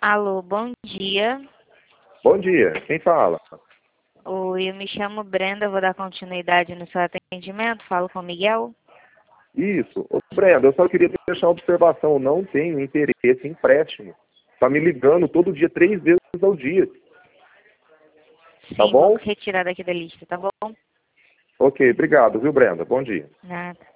Alô, bom dia. Bom dia, quem fala? Oi, eu me chamo Brenda, vou dar continuidade no seu atendimento. Falo com o Miguel. Isso. Ô, Brenda, eu só queria deixar uma observação. Eu não tenho interesse em empréstimo. Tá me ligando todo dia, 3 vezes ao dia. Tá Sim, vou bom? retirar daqui da lista, tá bom? Ok, obrigado, viu, Brenda? Bom dia. Nada.